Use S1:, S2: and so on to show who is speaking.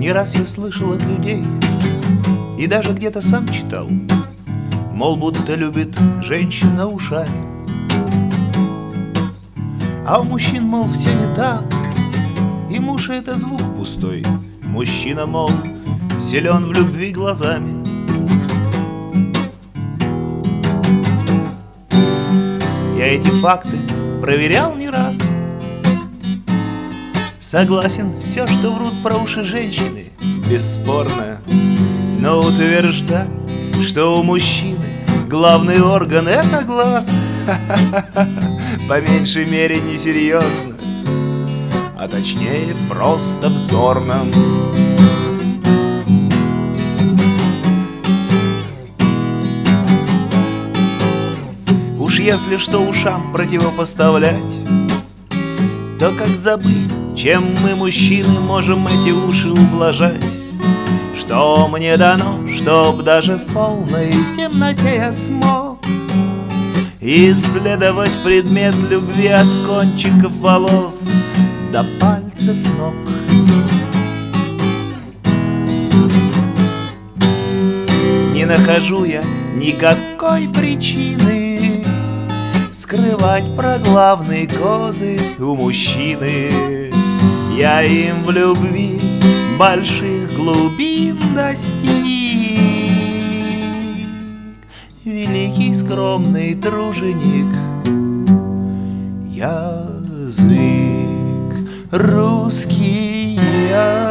S1: Не раз я слышал от людей и даже где-то сам читал, мол, будто любит женщина ушами. А у мужчин, мол, все не так, и муж — это звук пустой. Мужчина, мол, силен в любви глазами. Я эти факты проверял не раз. Согласен, все, что врут про уши женщины, бесспорно. Но утверждать, что у мужчины главный орган — это глаз, по меньшей мере несерьезно, а точнее просто вздорно. Уж если что ушам противопоставлять, то как забыть, чем мы, мужчины, можем эти уши ублажать? Что мне дано, чтоб даже в полной темноте я смог исследовать предмет любви от кончиков волос до пальцев ног. Не нахожу я никакой причины скрывать про главный козырь у мужчины. Я им в любви больших глубин достиг. Великий скромный труженик, язык русский я.